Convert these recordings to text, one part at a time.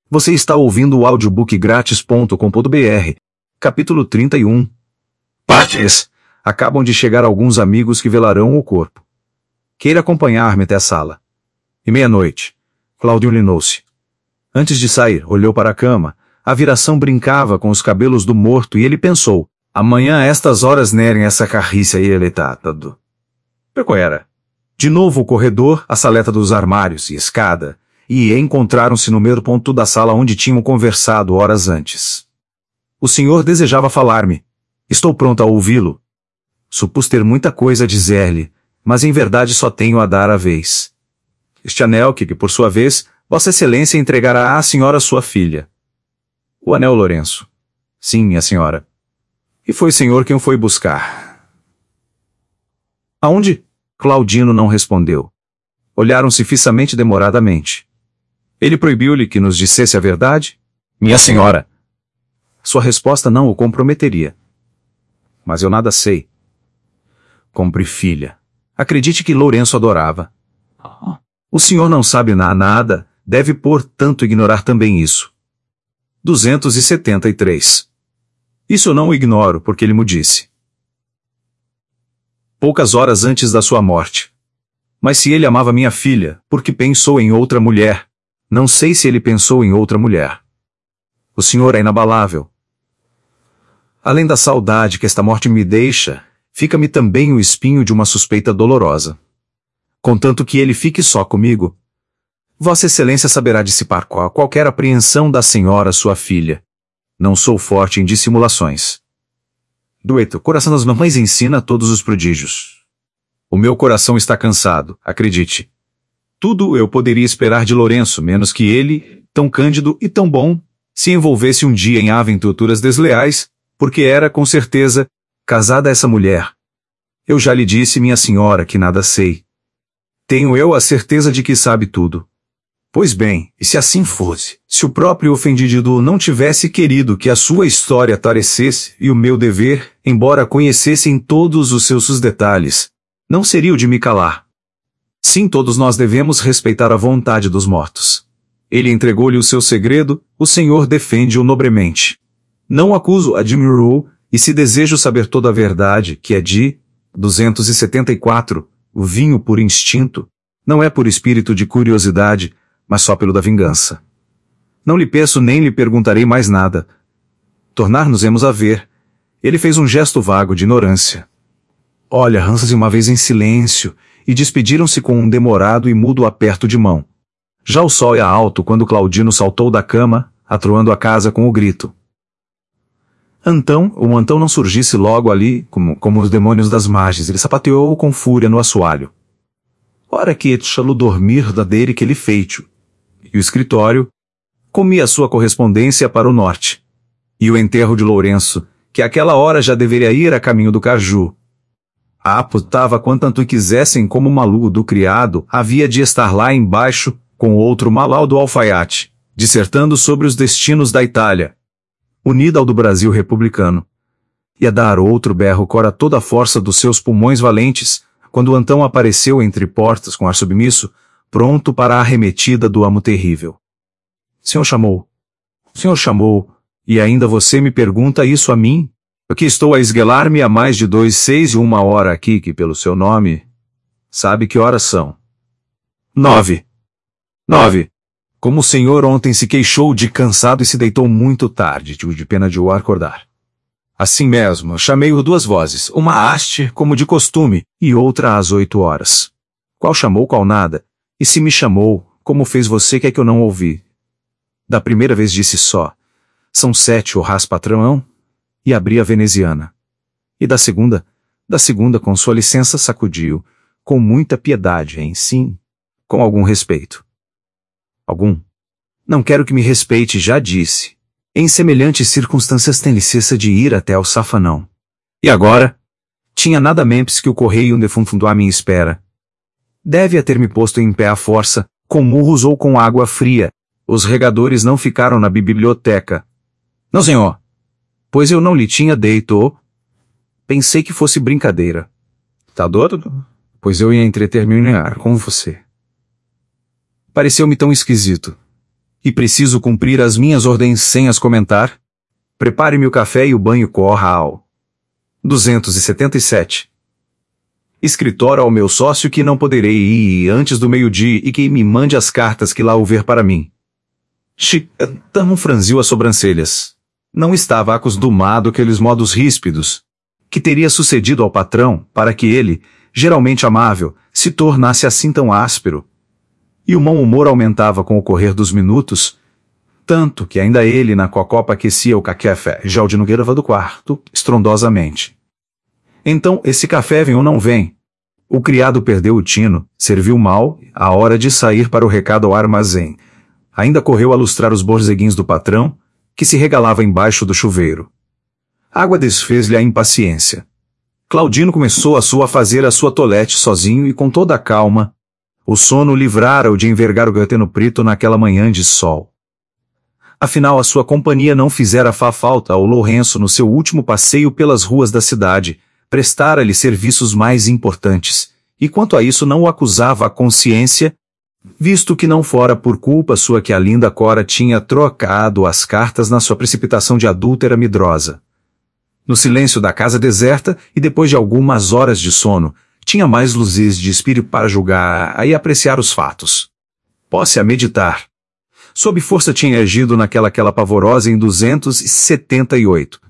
Você está ouvindo o audiobookgratis.com.br, capítulo 31. Partes. Acabam de chegar alguns amigos que velarão o corpo. Queira acompanhar-me até a sala. E meia-noite. Cláudio inclinou-se. Antes de sair, olhou para a cama. A viração brincava com os cabelos do morto e ele pensou, amanhã a estas horas nerem essa carriça aí eletado. Pecoera. De novo o corredor, a saleta dos armários e escada, e encontraram-se no mesmo ponto da sala onde tinham conversado horas antes. O senhor desejava falar-me. Estou pronto a ouvi-lo. Supus ter muita coisa a dizer-lhe, mas em verdade só tenho a dar a vez. Este anel que, por sua vez, Vossa Excelência entregará à senhora sua filha. O anel, Lourenço. Sim, minha senhora. E foi o senhor quem o foi buscar. Aonde? Claudino não respondeu. Olharam-se fixamente demoradamente. Ele proibiu-lhe que nos dissesse a verdade? Minha senhora. Sua resposta não o comprometeria. Mas eu nada sei. Compre filha. Acredite que Lourenço adorava. O senhor não sabe nada, deve portanto ignorar também isso. 273. Isso eu não o ignoro, porque ele me disse. Poucas horas antes da sua morte. Mas se ele amava minha filha, porque pensou em outra mulher, não sei se ele pensou em outra mulher. O senhor é inabalável. Além da saudade que esta morte me deixa, fica-me também o espinho de uma suspeita dolorosa. Contanto que ele fique só comigo, Vossa Excelência saberá dissipar qualquer apreensão da senhora sua filha. Não sou forte em dissimulações. Dueto, o coração das mamães ensina todos os prodígios. O meu coração está cansado, acredite. Tudo eu poderia esperar de Lourenço, menos que ele, tão cândido e tão bom, se envolvesse um dia em aventuras desleais, porque era, com certeza, casada a essa mulher. Eu já lhe disse, minha senhora, que nada sei. Tenho eu a certeza de que sabe tudo. Pois bem, e se assim fosse, se o próprio ofendido não tivesse querido que a sua história aparecesse e o meu dever, embora conhecesse em todos os seus detalhes, não seria o de me calar. Sim, todos nós devemos respeitar a vontade dos mortos. Ele entregou-lhe o seu segredo, o senhor defende-o nobremente. Não acuso, admiro-o, e se desejo saber toda a verdade, que é de 274, o vinho por instinto, não é por espírito de curiosidade, mas só pelo da vingança. Não lhe peço nem lhe perguntarei mais nada. Tornar-nos-emos a ver. Ele fez um gesto vago de ignorância. Olha, ranças uma vez em silêncio, e despediram-se com um demorado e mudo aperto de mão. Já o sol ia alto quando Claudino saltou da cama, atroando a casa com o grito. O Antão não surgisse logo ali, como os demônios das margens, ele sapateou com fúria no assoalho. Ora que deixá-lo dormir da dele que ele feito. E o escritório comia sua correspondência para o norte. E o enterro de Lourenço, que àquela hora já deveria ir a caminho do Caju. Aputava quanto quisessem como o maluco do criado, havia de estar lá embaixo, com outro malau do alfaiate, dissertando sobre os destinos da Itália, unida ao do Brasil republicano. Ia dar outro berro cora toda a força dos seus pulmões valentes, quando Antão apareceu entre portas com ar submisso, pronto para a arremetida do amo terrível. Senhor chamou, e ainda você me pergunta isso a mim? Eu que estou a esguelar-me há mais de 2, 6 e 1 hora aqui, que pelo seu nome... Sabe que horas são? 9. Como o senhor ontem se queixou de cansado e se deitou muito tarde, tive de pena de o acordar. Assim mesmo, chamei-o 2 vozes, uma haste, como de costume, e outra às 8 horas. Qual chamou, qual nada, e se me chamou, como fez você que é que eu não ouvi? Da primeira vez disse só, são 7 o ras patrão, e abri a veneziana. E da segunda, com sua licença sacudiu, com muita piedade, sim, com algum respeito. Algum? Não quero que me respeite, já disse. Em semelhantes circunstâncias tem licença de ir até ao safanão. E agora? Tinha nada menos que o correio defunto à minha espera. Deve ter me posto em pé à força, com murros ou com água fria. Os regadores não ficaram na biblioteca. Não, senhor. Pois eu não lhe tinha deito. Pensei que fosse brincadeira. Tá doido? Pois eu ia entreter-me com você. Pareceu-me tão esquisito. e preciso cumprir as minhas ordens sem as comentar. Prepare-me o café e o banho corra ao 277. Escritório ao meu sócio que não poderei ir antes do meio-dia e que me mande as cartas que lá houver para mim. Chitão franziu as sobrancelhas. Não estava acostumado àqueles modos ríspidos. Que teria sucedido ao patrão para que ele, geralmente amável, se tornasse assim tão áspero? E o mau humor aumentava com o correr dos minutos, tanto que ainda ele na cocopa aquecia o café já de Nogueira do quarto, estrondosamente. Então, esse café vem ou não vem? O criado perdeu o tino, serviu mal, a hora de sair para o recado ao armazém. Ainda correu a lustrar os borzeguins do patrão, que se regalava embaixo do chuveiro. Água desfez-lhe a impaciência. Claudino começou a fazer a sua tolete sozinho e com toda a calma. O sono livrara-o de envergar o gateno preto naquela manhã de sol. Afinal, a sua companhia não fizera falta ao Lourenço no seu último passeio pelas ruas da cidade, prestara-lhe serviços mais importantes, e quanto a isso não o acusava a consciência, visto que não fora por culpa sua que a linda Cora tinha trocado as cartas na sua precipitação de adúltera medrosa. No silêncio da casa deserta, e depois de algumas horas de sono, tinha mais luzes de espírito para julgar e apreciar os fatos. Pôs-se a meditar. Sob força tinha agido naquela pavorosa em 278.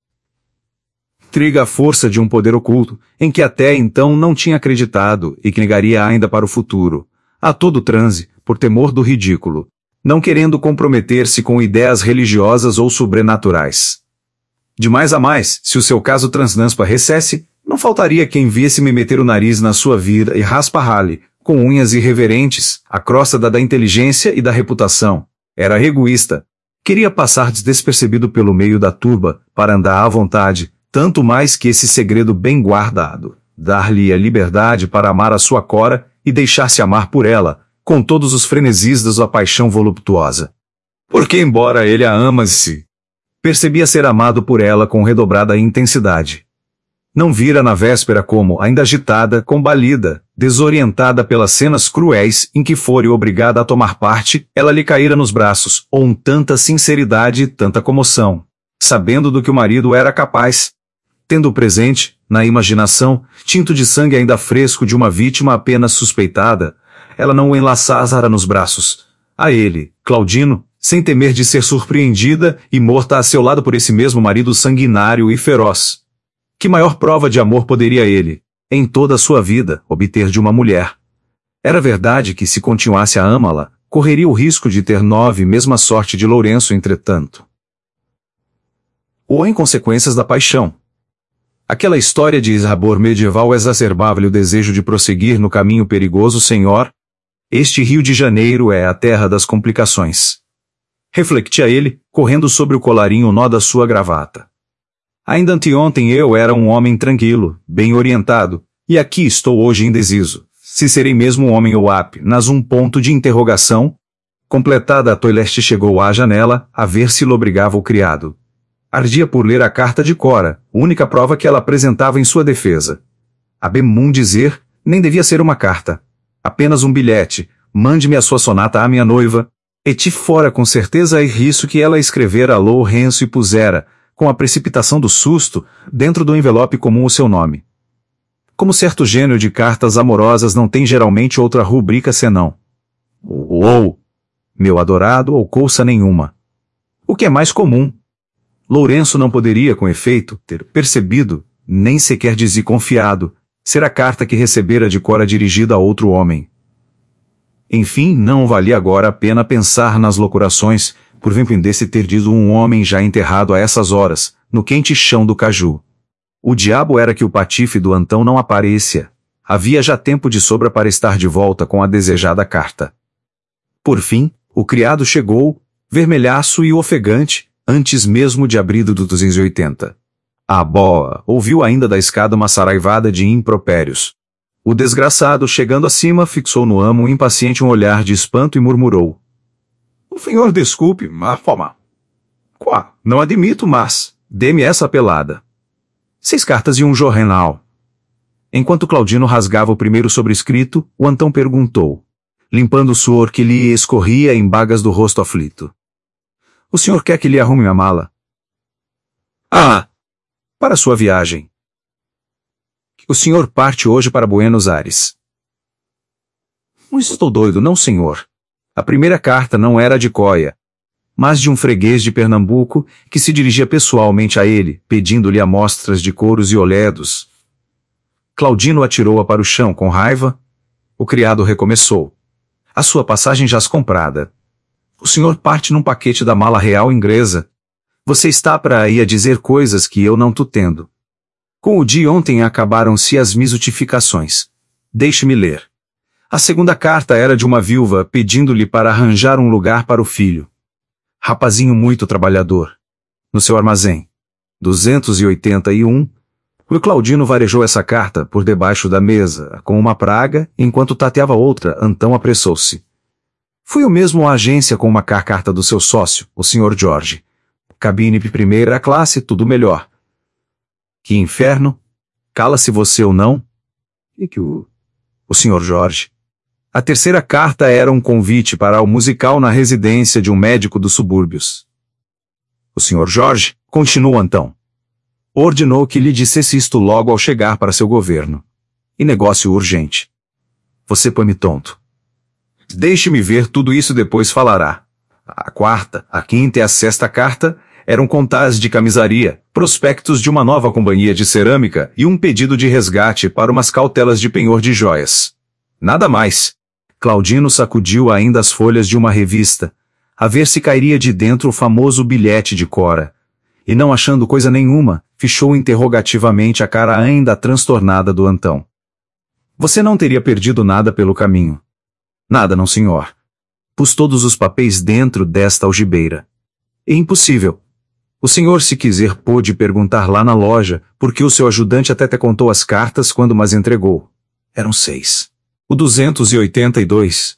Triga a força de um poder oculto, em que até então não tinha acreditado e que negaria ainda para o futuro, a todo transe, por temor do ridículo, não querendo comprometer-se com ideias religiosas ou sobrenaturais. De mais a mais, se o seu caso transparecesse, não faltaria quem viesse-me meter o nariz na sua vida e rasparrar-lhe, com unhas irreverentes, a crosta da inteligência e da reputação. Era egoísta. Queria passar despercebido pelo meio da turba, para andar à vontade, tanto mais que esse segredo bem guardado, dar-lhe a liberdade para amar a sua Cora e deixar-se amar por ela, com todos os frenesis da sua paixão voluptuosa. Porque embora ele a amasse, percebia ser amado por ela com redobrada intensidade. Não vira na véspera como, ainda agitada, combalida, desorientada pelas cenas cruéis em que fora obrigada a tomar parte, ela lhe caíra nos braços, com tanta sinceridade e tanta comoção, sabendo do que o marido era capaz, tendo presente, na imaginação, tinto de sangue ainda fresco de uma vítima apenas suspeitada, ela não o enlaçara nos braços. A ele, Claudino, sem temer de ser surpreendida e morta a seu lado por esse mesmo marido sanguinário e feroz. Que maior prova de amor poderia ele, em toda a sua vida, obter de uma mulher? Era verdade que se continuasse a amá-la, correria o risco de ter mesma sorte de Lourenço entretanto. Ou em consequências da paixão. Aquela história de sabor medieval exacerbava-lhe o desejo de prosseguir no caminho perigoso, senhor. Este Rio de Janeiro é a terra das complicações. Refletia ele, correndo sobre o colarinho o nó da sua gravata. Ainda anteontem eu era um homem tranquilo, bem orientado, e aqui estou hoje indeciso, se serei mesmo um homem ou apenas um ponto de interrogação. Completada a toilette chegou à janela, a ver se lobrigava o criado. Ardia por ler a carta de Cora, única prova que ela apresentava em sua defesa. A bem dizer, nem devia ser uma carta. Apenas um bilhete, mande-me a sua sonata à minha noiva, e fora com certeza isso que ela escrevera a Lourenço e pusera, com a precipitação do susto, dentro do envelope comum o seu nome. Como certo gênio de cartas amorosas não tem geralmente outra rubrica senão ou, meu adorado ou coisa nenhuma. O que é mais comum. Lourenço não poderia, com efeito, ter percebido, nem sequer desconfiado, ser a carta que recebera de Cora dirigida a outro homem. Enfim, não valia agora a pena pensar nas loucurações, por vendesse ter dito um homem já enterrado a essas horas, no quente chão do caju. O diabo era que o patife do Antão não aparecia. Havia já tempo de sobra para estar de volta com a desejada carta. Por fim, o criado chegou, vermelhaço e ofegante, antes mesmo de abrir do 280. A boa ouviu ainda da escada uma saraivada de impropérios. O desgraçado, chegando acima, fixou no amo impaciente um olhar de espanto e murmurou: "O senhor desculpe, mas forma. Quá, não admito, mas dê-me essa pelada." 6 cartas e um jornal. Enquanto Claudino rasgava o primeiro sobrescrito, o Antão perguntou: limpando o suor que lhe escorria em bagas do rosto aflito. O senhor quer que lhe arrume a mala? Ah! Para sua viagem. O senhor parte hoje para Buenos Aires. Não estou doido, não, senhor. A primeira carta não era de Coia, mas de um freguês de Pernambuco que se dirigia pessoalmente a ele, pedindo-lhe amostras de couros e oledos. Claudino atirou-a para o chão com raiva. O criado recomeçou. A sua passagem já comprada. O senhor parte num paquete da mala real inglesa. Você está para aí a dizer coisas que eu não tô tendo. Com o de ontem acabaram-se as misutificações. Deixe-me ler. A segunda carta era de uma viúva pedindo-lhe para arranjar um lugar para o filho. Rapazinho muito trabalhador. No seu armazém. 281. O Claudino varejou essa carta por debaixo da mesa, com uma praga, enquanto tateava outra, então apressou-se. Fui eu mesmo à agência com uma carta do seu sócio, o Sr. Jorge. Cabine primeira classe, tudo melhor. Que inferno! Cala-se você ou não? E que o Sr. Jorge. A terceira carta era um convite para o musical na residência de um médico dos subúrbios. O Sr. Jorge, continuou então, ordenou que lhe dissesse isto logo ao chegar para seu governo. E negócio urgente. Você põe-me tonto. Deixe-me ver tudo isso, depois falará. A quarta, a quinta e a sexta carta eram contas de camisaria, prospectos de uma nova companhia de cerâmica e um pedido de resgate para umas cautelas de penhor de joias. Nada mais. Claudino sacudiu ainda as folhas de uma revista, a ver se cairia de dentro o famoso bilhete de Cora. E não achando coisa nenhuma, fichou interrogativamente a cara ainda transtornada do Antão. Você não teria perdido nada pelo caminho? Nada, não, senhor. Pus todos os papéis dentro desta algibeira. É impossível. O senhor, se quiser, pôde perguntar lá na loja, porque o seu ajudante até te contou as cartas quando mas entregou. Eram 6. O 282,